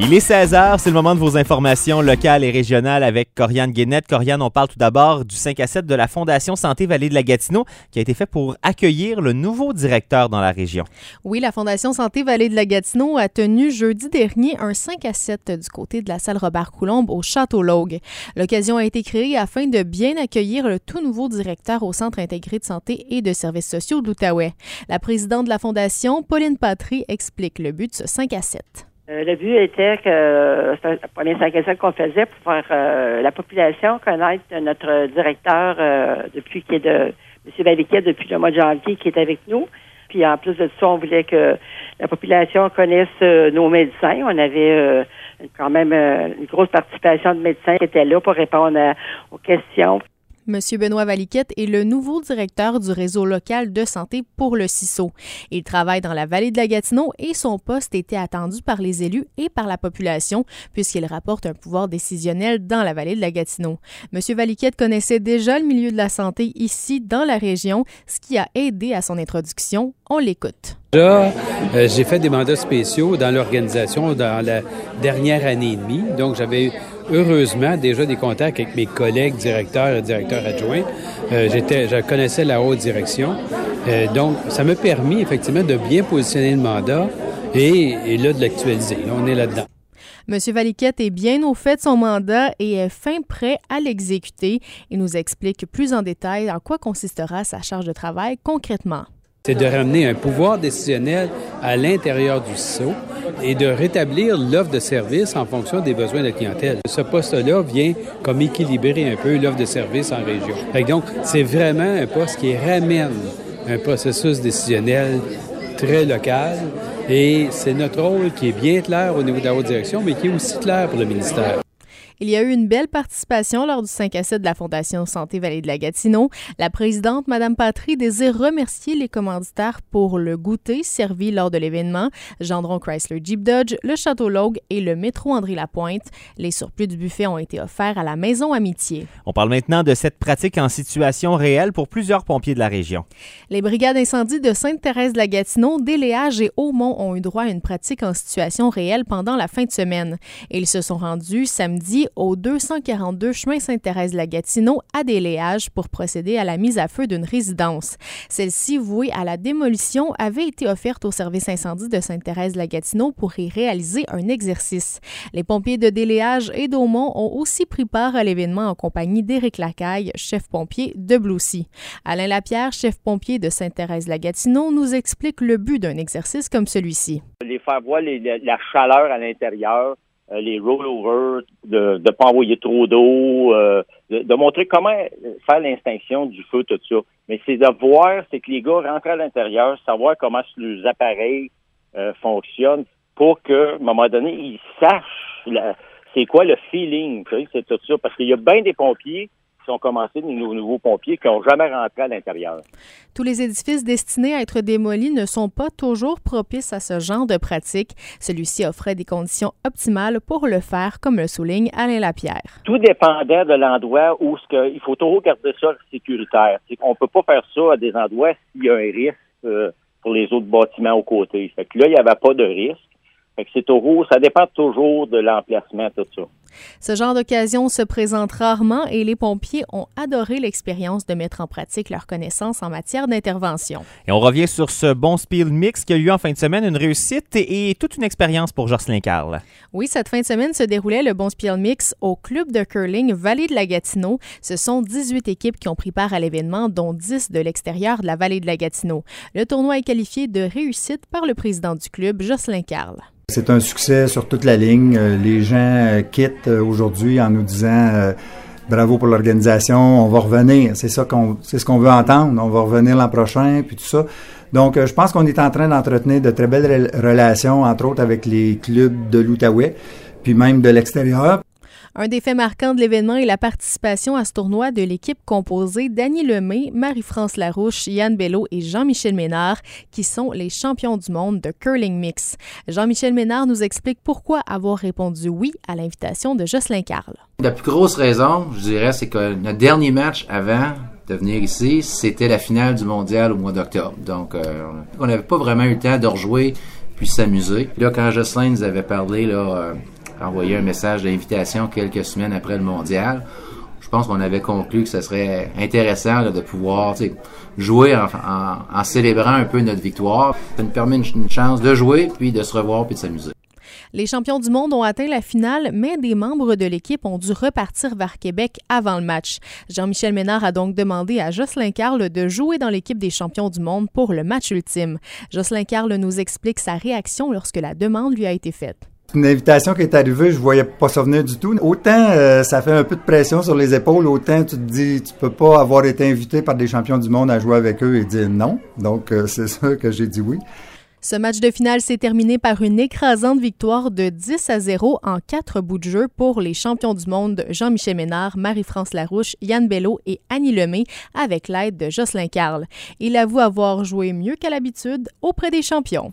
Il est 16h, c'est le moment de vos informations locales et régionales avec Corianne Guénette. Corianne, on parle tout d'abord du 5 à 7 de la Fondation Santé Vallée de la Gatineau qui a été fait pour accueillir le nouveau directeur dans la région. Oui, la Fondation Santé Vallée de la Gatineau a tenu jeudi dernier un 5 à 7 du côté de la salle Robert-Coulombe au Château-Laugue. L'occasion a été créée afin de bien accueillir le tout nouveau directeur au Centre intégré de santé et de services sociaux de l'Outaouais. La présidente de la Fondation, Pauline Patry, explique le but de ce 5 à 7. Le but était que c'était le premier 5 à 7 qu'on faisait pour faire la population connaître notre directeur depuis qui est de M. Valiquette depuis le mois de janvier qui est avec nous. Puis en plus de ça, on voulait que la population connaisse nos médecins. On avait quand même une grosse participation de médecins qui étaient là pour répondre aux questions. Monsieur Benoît Valiquette est le nouveau directeur du réseau local de santé pour le CISO. Il travaille dans la vallée de la Gatineau et son poste était attendu par les élus et par la population puisqu'il rapporte un pouvoir décisionnel dans la vallée de la Gatineau. Monsieur Valiquette connaissait déjà le milieu de la santé ici dans la région, ce qui a aidé à son introduction. On l'écoute. Là, j'ai fait des mandats spéciaux dans l'organisation dans la dernière année et demie. Donc, j'avais heureusement déjà des contacts avec mes collègues directeurs et directeurs adjoints. Je connaissais la haute direction. Donc, ça m'a permis effectivement de bien positionner le mandat et là, de l'actualiser. Là, on est là-dedans. M. Valiquette est bien au fait de son mandat et est fin prêt à l'exécuter. Il nous explique plus en détail en quoi consistera sa charge de travail concrètement. C'est de ramener un pouvoir décisionnel à l'intérieur du CISO et de rétablir l'offre de service en fonction des besoins de la clientèle. Ce poste-là vient comme équilibrer un peu l'offre de service en région. Donc, c'est vraiment un poste qui ramène un processus décisionnel très local et c'est notre rôle qui est bien clair au niveau de la haute direction, mais qui est aussi clair pour le ministère. Il y a eu une belle participation lors du 5 à 7 de la Fondation Santé Vallée de la Gatineau. La présidente, Mme Patry, désire remercier les commanditaires pour le goûter servi lors de l'événement. Gendron Chrysler Jeep Dodge, le Château-Laugue et le métro André-Lapointe. Les surplus du buffet ont été offerts à la Maison Amitié. On parle maintenant de cette pratique en situation réelle pour plusieurs pompiers de la région. Les brigades incendie de Sainte-Thérèse-de-la-Gatineau, Déléage et Hautmont ont eu droit à une pratique en situation réelle pendant la fin de semaine. Ils se sont rendus samedi au 242 chemin Sainte-Thérèse-de-la-Gatineau à Déléage pour procéder à la mise à feu d'une résidence. Celle-ci, vouée à la démolition, avait été offerte au service incendie de Sainte-Thérèse-de-la-Gatineau pour y réaliser un exercice. Les pompiers de Déléage et d'Aumont ont aussi pris part à l'événement en compagnie d'Éric Lacaille, chef pompier de Bloussy. Alain Lapierre, chef pompier de Sainte-Thérèse-de-la-Gatineau, nous explique le but d'un exercice comme celui-ci. Les faire voir la chaleur à l'intérieur, les rollovers, de ne pas envoyer trop d'eau, de montrer comment faire l'extinction du feu, tout ça. Mais c'est de voir, c'est que les gars rentrent à l'intérieur, savoir comment leurs appareils fonctionnent pour qu'à un moment donné, ils sachent c'est quoi le feeling, tu sais, c'est tout ça. Parce qu'il y a bien des pompiers qui ont commencé, nos nouveaux pompiers, qui n'ont jamais rentré à l'intérieur. Tous les édifices destinés à être démolis ne sont pas toujours propices à ce genre de pratique. Celui-ci offrait des conditions optimales pour le faire, comme le souligne Alain Lapierre. Tout dépendait de l'endroit où il faut toujours garder ça sécuritaire. On ne peut pas faire ça à des endroits s'il y a un risque pour les autres bâtiments aux côtés. Fait que là, il n'y avait pas de risque. Fait que ça dépend toujours de l'emplacement, tout ça. Ce genre d'occasion se présente rarement et les pompiers ont adoré l'expérience de mettre en pratique leurs connaissances en matière d'intervention. Et on revient sur ce bon Spiel Mix qui a eu en fin de semaine, une réussite et toute une expérience pour Jocelyn Carl. Oui, cette fin de semaine se déroulait le bon Spiel Mix au club de curling Vallée de la Gatineau. Ce sont 18 équipes qui ont pris part à l'événement, dont 10 de l'extérieur de la Vallée de la Gatineau. Le tournoi est qualifié de réussite par le président du club, Jocelyn Carl. C'est un succès sur toute la ligne. Les gens quittent aujourd'hui en nous disant bravo pour l'organisation, on va revenir. C'est ce qu'on veut entendre. On va revenir l'an prochain, puis tout ça. Donc, je pense qu'on est en train d'entretenir de très belles relations, entre autres avec les clubs de l'Outaouais, puis même de l'extérieur. Un des faits marquants de l'événement est la participation à ce tournoi de l'équipe composée d'Annie Lemay, Marie-France Larouche, Yann Bello et Jean-Michel Ménard, qui sont les champions du monde de curling mix. Jean-Michel Ménard nous explique pourquoi avoir répondu oui à l'invitation de Jocelyn Carl. La plus grosse raison, je dirais, c'est que notre dernier match avant de venir ici, c'était la finale du mondial au mois d'octobre. Donc, on n'avait pas vraiment eu le temps de rejouer puis s'amuser. Puis là, quand Jocelyn nous avait parlé, envoyé un message d'invitation quelques semaines après le mondial, je pense qu'on avait conclu que ce serait intéressant là, de pouvoir jouer en célébrant un peu notre victoire. Ça nous permet une chance de jouer, puis de se revoir, puis de s'amuser. Les champions du monde ont atteint la finale, mais des membres de l'équipe ont dû repartir vers Québec avant le match. Jean-Michel Ménard a donc demandé à Jocelyn Carle de jouer dans l'équipe des champions du monde pour le match ultime. Jocelyn Carle nous explique sa réaction lorsque la demande lui a été faite. Une invitation qui est arrivée, je voyais pas ça venir du tout. Autant ça fait un peu de pression sur les épaules, autant tu te dis tu peux pas avoir été invité par des champions du monde à jouer avec eux et dire non. Donc c'est ça que j'ai dit oui. Ce match de finale s'est terminé par une écrasante victoire de 10-0 en 4 bouts de jeu pour les champions du monde Jean-Michel Ménard, Marie-France Larouche, Yann Bello et Annie Lemay avec l'aide de Jocelyn Carle. Il avoue avoir joué mieux qu'à l'habitude auprès des champions.